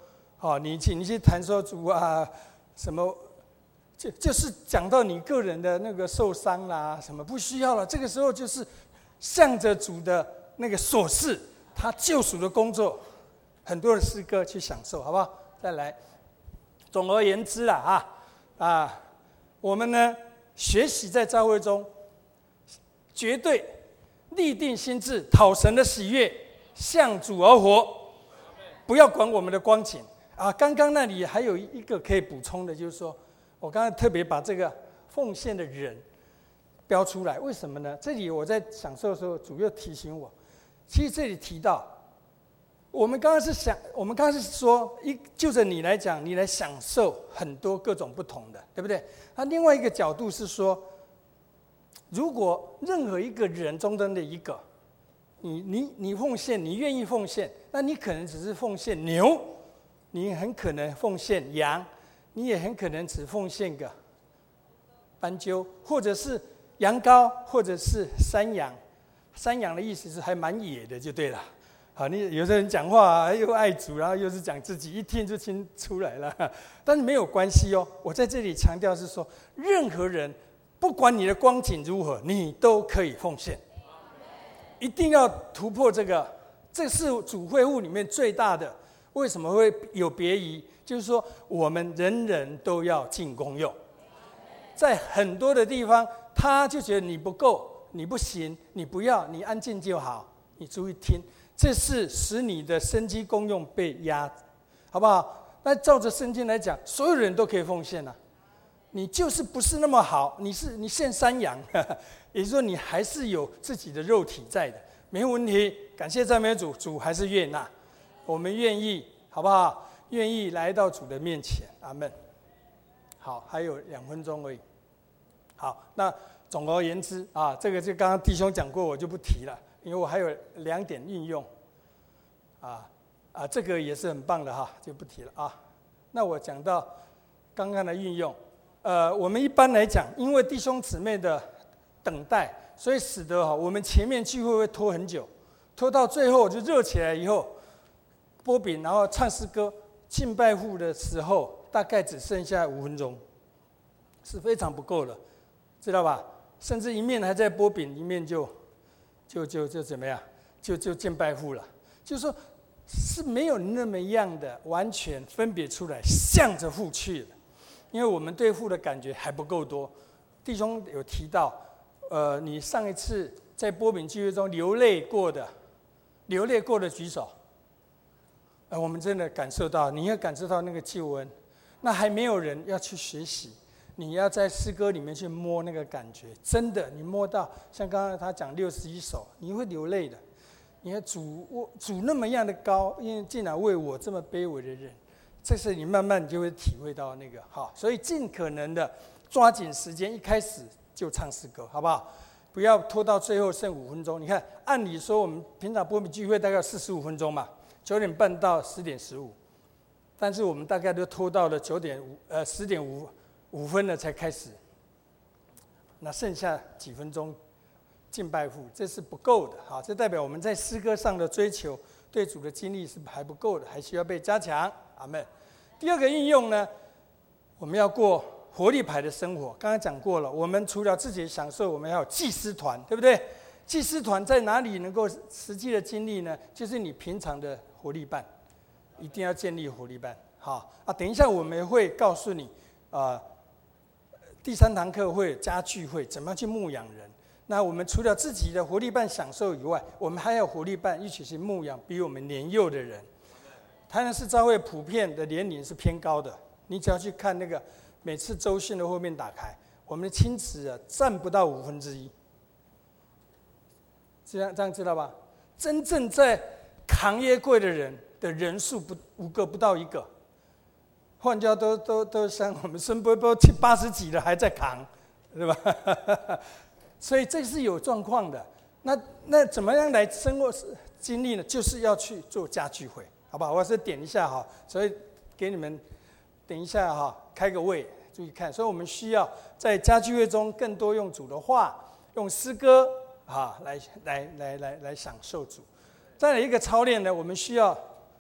好，你去你去谈说主啊，什么，就就是讲到你个人的那个受伤啦，什么不需要了。这个时候就是向着主的那个所示，他救赎的工作，很多的诗歌去享受，好不好？再来，总而言之啦，啊啊，我们呢学习在教会中，绝对立定心志，讨神的喜悦，向主而活，不要管我们的光景啊。刚刚那里还有一个可以补充的，就是说我刚才特别把这个奉献的人标出来，为什么呢？这里我在享受的时候，主又提醒我，其实这里提到，我们刚刚是想，我们刚刚是说，一就着你来讲，你来享受很多各种不同的，对不对？那另外一个角度是说，如果任何一个人中间的一个，你你你奉献，你愿意奉献，那你可能只是奉献牛，你很可能奉献羊，你也很可能只奉献个斑鸠，或者是羊羔，或者是山羊。山羊的意思是还蛮野的，就对了。好，你有些人讲话又爱主，然后又是讲自己，一听就听出来了。但是没有关系哦，我在这里强调是说，任何人不管你的光景如何，你都可以奉献。一定要突破这个，这是主会务里面最大的。为什么会有别于？就是说，我们人人都要尽功用。在很多的地方，他就觉得你不够，你不行，你不要，你安静就好。你注意听。这是使你的生机功用被压，好不好？那照着圣经来讲，所有人都可以奉献啊。你就是不是那么好，你是你献山羊，呵呵，也就是说你还是有自己的肉体在的，没有问题。感谢赞美主，主还是悦纳，我们愿意，好不好？愿意来到主的面前，阿们。好，还有两分钟而已。好，那总而言之啊，这个就刚刚弟兄讲过，我就不提了。因为我还有两点运用，啊啊，这个也是很棒的哈，就不提了啊。那我讲到刚刚的运用，呃，我们一般来讲，因为弟兄姊妹的等待，所以使得哈，我们前面聚会会拖很久，拖到最后就热起来以后，播饼，然后唱诗歌、敬拜父的时候，大概只剩下五分钟，是非常不够的，知道吧？甚至一面还在播饼，一面就。就就就怎么样？就就敬拜父了。就是说，是没有那么样的完全分别出来，向着父去的。因为我们对父的感觉还不够多。弟兄有提到，呃，你上一次在播饼聚会中流泪过的，流泪过的举手。呃，我们真的感受到，你要感受到那个救恩。那还没有人要去学习。你要在诗歌里面去摸那个感觉，真的，你摸到像刚刚他讲六十一首，你会流泪的。你看主主那么样的高，因为竟然为我这么卑微的人，这是你慢慢你就会体会到那个好，所以尽可能的抓紧时间，一开始就唱诗歌，好不好？不要拖到最后剩五分钟。你看，按理说我们平常播饼聚会大概四十五分钟嘛，九点半到十点十五，但是我们大概都拖到了九点五呃十点五。五分了才开始，那剩下几分钟敬拜父，这是不够的。好，这代表我们在诗歌上的追求，对主的经历是还不够的，还需要被加强。阿们。第二个应用呢，我们要过活力牌的生活。刚刚讲过了，我们除了自己享受，我们要有祭司团，对不对？祭司团在哪里能够实际的经历呢？就是你平常的活力班，一定要建立活力班。好啊，等一下我们会告诉你，啊、呃。第三堂课会加聚会，怎么样去牧养人？那我们除了自己的活力班享受以外，我们还有活力班一起去牧养比我们年幼的人。台南市教会普遍的年龄是偏高的，你只要去看那个每次周讯的后面打开，我们的亲子啊占不到五分之一。这样这样知道吧？真正在扛约柜的人的人数不五个不到一个。换家都都都像我们孙伯伯七八十几了还在扛，对吧？所以这是有状况的。那那怎么样来生活经历呢？就是要去做家聚会，好不好？我是点一下哈，所以给你们等一下哈，开个位，注意看。所以我们需要在家聚会中更多用主的话，用诗歌啊来来来来来享受主。再来一个操练呢，我们需要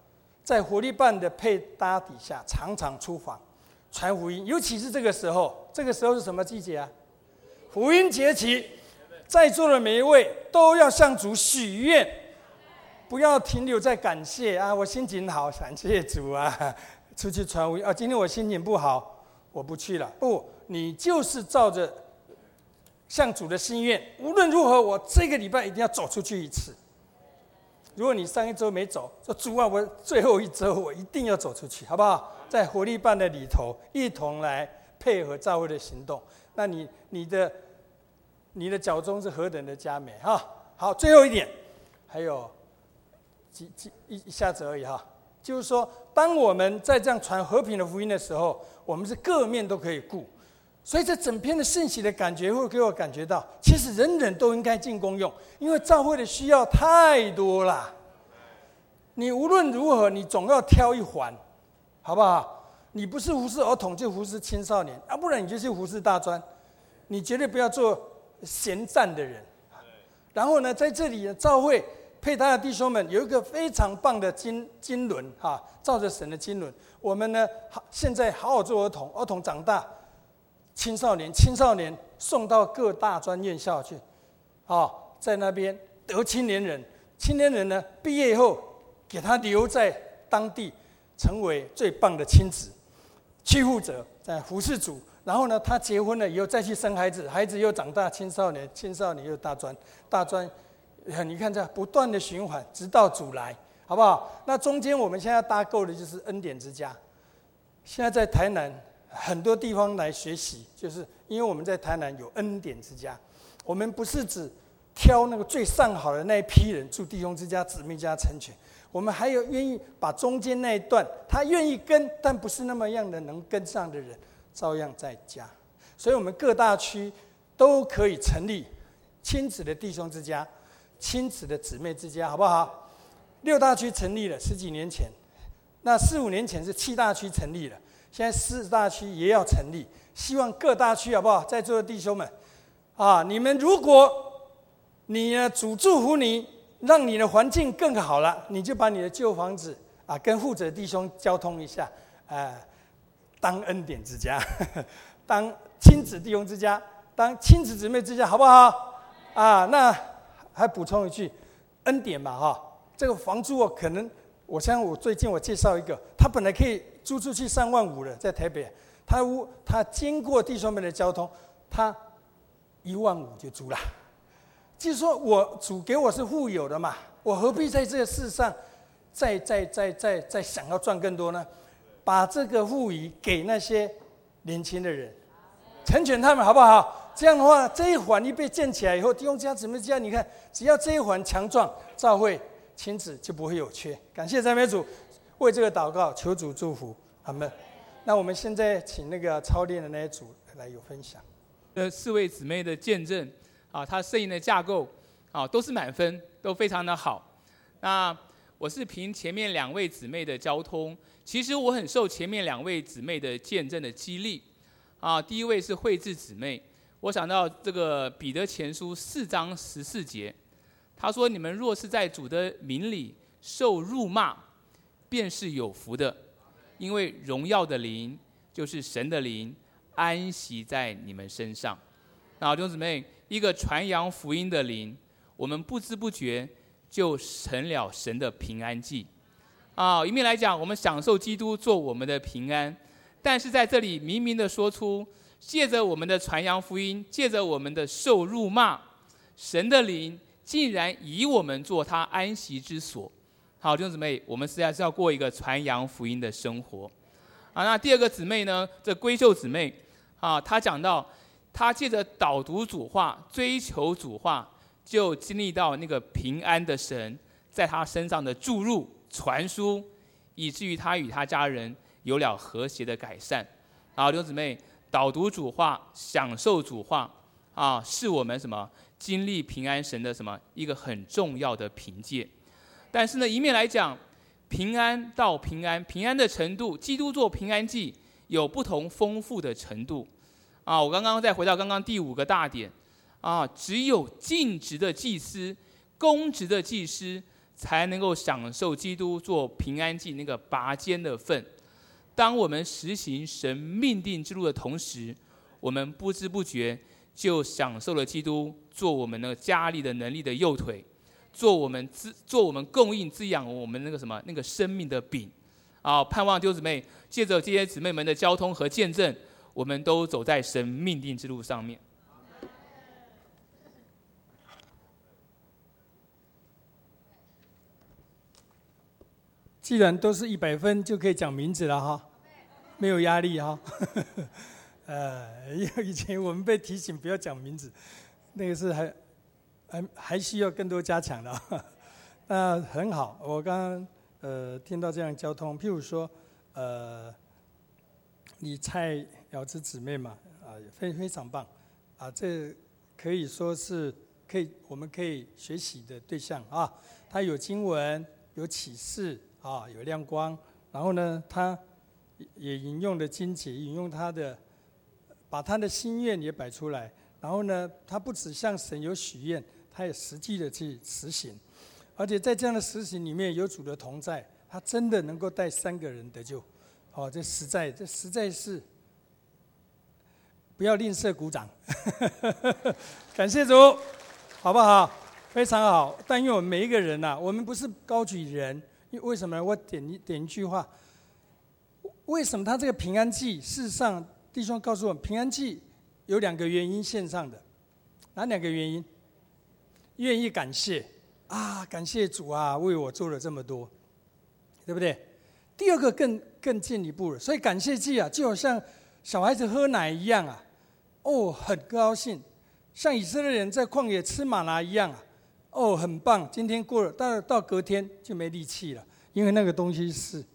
在活力办的配搭底下，常常出访传福音，尤其是这个时候，这个时候是什么季节啊？福音节期，在座的每一位都要向主许愿，不要停留在感谢啊，我心情好，感谢主啊，出去传福音啊。今天我心情不好，我不去了。不，你就是照着向主的心愿，无论如何，我这个礼拜一定要走出去一次。如果你上一周没走，说主啊，我最后一周我一定要走出去，好不好？在活力办的里头，一同来配合教会的行动。那你你的你的脚中是何等的佳美哈！好，最后一点，还有几几一一下子而已哈，就是说，当我们在这样传和平的福音的时候，我们是各面都可以顾。所以这整篇的信息的感觉会给我感觉到，其实人人都应该进功用，因为教会的需要太多了。你无论如何，你总要挑一环，好不好？你不是服侍儿童，就服侍青少年，啊，不然你就去服侍大专。你绝对不要做闲站的人。然后呢，在这里教会配搭的弟兄们有一个非常棒的经经纶哈，照着神的经纶，我们呢现在好好做儿童，儿童长大。青少年，青少年送到各大专院校去，啊，在那边得青年人，青年人呢毕业以后，给他留在当地，成为最棒的亲子去护者，在服侍主。然后呢，他结婚了以后再去生孩子，孩子又长大，青少年，青少年又大专，大专，你看这样不断的循环，直到主来，好不好？那中间我们现在搭构的就是恩典之家，现在在台南。很多地方来学习，就是因为我们在台南有恩典之家，我们不是只挑那个最上好的那一批人住弟兄之家、姊妹家成全，我们还有愿意把中间那一段他愿意跟，但不是那么样的能跟上的人，照样在家。所以我们各大区都可以成立亲子的弟兄之家、亲子的姊妹之家，好不好？六大区成立了十几年前，那四五年前是七大区成立了。现在四大区也要成立，希望各大区好不好？在座的弟兄们，啊，你们如果你呢主祝福你，让你的环境更好了，你就把你的旧房子啊跟负责弟兄交通一下，呃，当恩典之家，当亲子弟兄之家，当亲子姊妹之家，好不好？啊，那还补充一句，恩典嘛哈，这个房租哦，可能我像我最近我介绍一个，他本来可以。租出去三万五了，在台北，他屋他经过弟兄们的交通，他一万五就租了。就是说我主给我是富有的嘛，我何必在这个世上再再再再再想要赚更多呢？把这个富裕给那些年轻的人，成全他们好不好？这样的话，这一环一被建起来以后，弟兄家姊妹家，你看，只要这一环强壮，教会亲子就不会有缺。感谢赞美主。为这个祷告，求主祝福，阿们。那我们现在请那个操练的那一组来有分享。 呃，四位姊妹的见证啊，她摄影的架构啊，都是满分，都非常的好。那我是凭前面两位姊妹的交通，其实我很受前面两位姊妹的见证的激励啊。第一位是慧智姊妹，我想到这个彼得前书四章十四节，他说：“你们若是在主的名里受辱骂，便是有福的，因为荣耀的灵就是神的灵，安息在你们身上。”那弟兄姊妹，一个传扬福音的灵，我们不知不觉就成了神的平安祭啊。一面来讲，我们享受基督做我们的平安，但是在这里明明的说出，借着我们的传扬福音，借着我们的受辱骂，神的灵竟然以我们做他安息之所。好，弟兄姊妹，我们实在是要过一个传扬福音的生活啊。那第二个姊妹呢，这闺秀姊妹啊，她讲到，她借着导读主话、追求主话，就经历到那个平安的神在她身上的注入、传输，以至于她与她家人有了和谐的改善。好，弟兄姊妹，导读主话、享受主话啊，是我们什么经历平安神的什么一个很重要的凭借。但是呢，一面来讲，平安到平安，平安的程度，基督做平安祭有不同丰富的程度啊。我刚刚再回到刚刚第五个大点啊，只有尽职的祭司、公职的祭司才能够享受基督做平安祭那个拔尖的份。当我们实行神命定之路的同时，我们不知不觉就享受了基督做我们那个加力的能力的右腿，做我们滋做我们供应滋养我们那个什么那个生命的饼啊！盼望弟兄姊妹借着这些姊妹们的交通和见证，我们都走在神命定之路上面。 既然都是一百分，就可以讲名字了哈，没有压力哈。呃，因为以前我们被提醒不要讲名字，那个是还还还需要更多加强的。那很好，我刚刚呃听到这样交通，譬如说呃，你蔡瑶芝姊妹嘛，啊，非非常棒，啊，这可以说是可以我们可以学习的对象啊。他有经文，有启示。啊，有亮光，然后呢，他也引用了经节，引用他的，把他的心愿也摆出来。然后呢，他不只向神有许愿，他也实际的去实行，而且在这样的实行里面有主的同在，他真的能够带三个人得救。哦，这实在，这实在是不要吝啬鼓掌，感谢主，好不好？非常好。但愿我们每一个人呐、啊，我们不是高举人。为什么我点一点一句话？为什么他这个平安祭？事实上，弟兄告诉我们，平安祭有两个原因献上的，哪两个原因？愿意感谢啊，感谢主啊，为我做了这么多，对不对？第二个更更进一步了，所以感谢祭啊，就好像小孩子喝奶一样啊，哦，很高兴，像以色列人在旷野吃玛拿一样啊。哦，很棒！今天过了，到到隔天就没力气了，因为那个东西是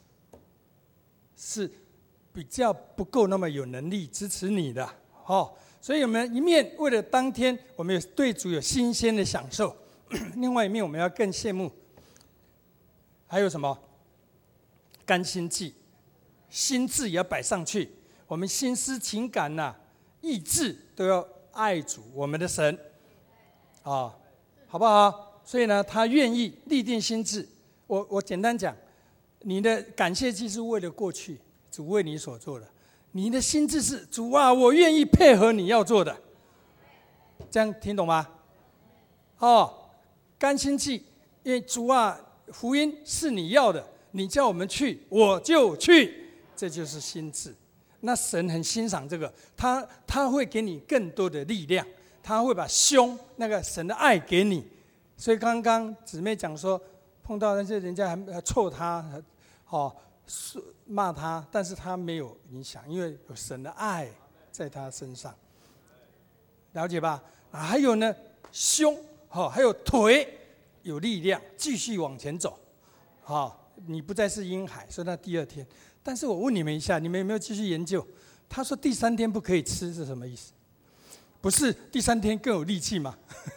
是比较不够那么有能力支持你的，哦，所以我们一面为了当天，我们有对主有新鲜的享受；另外一面，我们要更羡慕。还有什么？甘心祭，心智也要摆上去，我们心思、情感呐、啊、意志都要爱主，我们的神，啊、哦。好不好？所以呢，他愿意立定心志。我我简单讲，你的感谢祭是为了过去主为你所做的，你的心志是主啊，我愿意配合你要做的。这样听懂吗？哦，甘心祭，因为主啊，福音是你要的，你叫我们去，我就去，这就是心志。那神很欣赏这个，他他会给你更多的力量。他会把胸那个神的爱给你，所以刚刚姊妹讲说，碰到那些人家还臭他，哦，骂他，但是他没有影响，因为有神的爱在他身上，了解吧？啊，还有呢，胸，哦，还有腿有力量，继续往前走，哦，你不再是婴孩，所以那第二天。但是我问你们一下，你们有没有继续研究？他说第三天不可以吃是什么意思？不是第三天更有力气吗？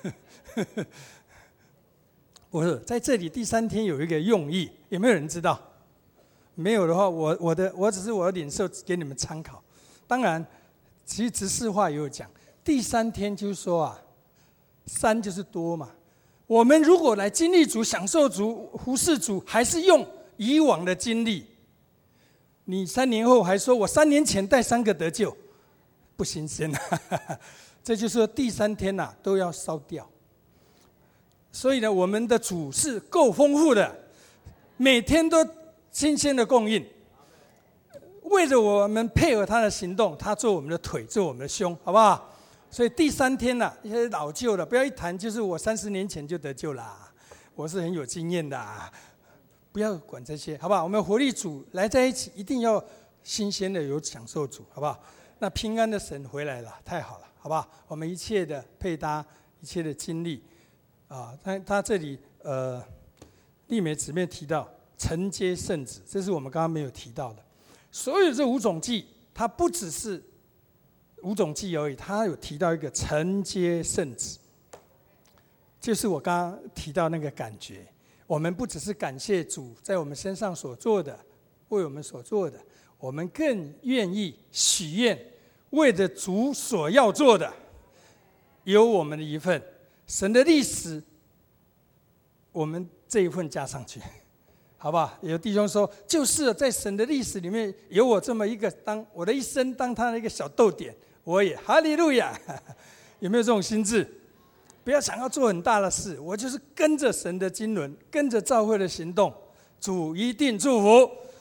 不是，在这里第三天有一个用意，有没有人知道？没有的话，我我的我只是我的领受给你们参考。当然，其实执事话也有讲，第三天就是说啊，三就是多嘛。我们如果来经历主、享受主、服侍主，还是用以往的经历，你三年后还说我三年前带三个得救，不新鲜啊。这就是说第三天呐、啊、都要烧掉，所以呢，我们的主是够丰富的，每天都新鲜的供应。为了我们配合他的行动，他做我们的腿，做我们的胸，好不好？所以第三天呐、啊，一些老旧的不要一谈就是我三十年前就得救啦，我是很有经验的、啊，不要管这些，好不好？我们活力主来在一起，一定要新鲜的有享受主，好不好？那平安的神回来了，太好了。好不好？我们一切的配搭，一切的经历，啊，他他这里呃，丽美姊妹提到承接圣旨，这是我们刚刚没有提到的。所有这五种祭，它不只是五种祭而已，它有提到一个承接圣旨，就是我刚刚提到那个感觉。我们不只是感谢主在我们身上所做的，为我们所做的，我们更愿意许愿。为着主所要做的，有我们的一份。神的历史， 我们这一份加上去，好不好？有弟兄说，就是在神的历史里面有我这么一个当我的一生当他的一个小逗点，我也哈利路亚，有没有这种心志？不要想要做很大的事，我就是跟着神的经纶，跟着教会的行动，主一定祝福。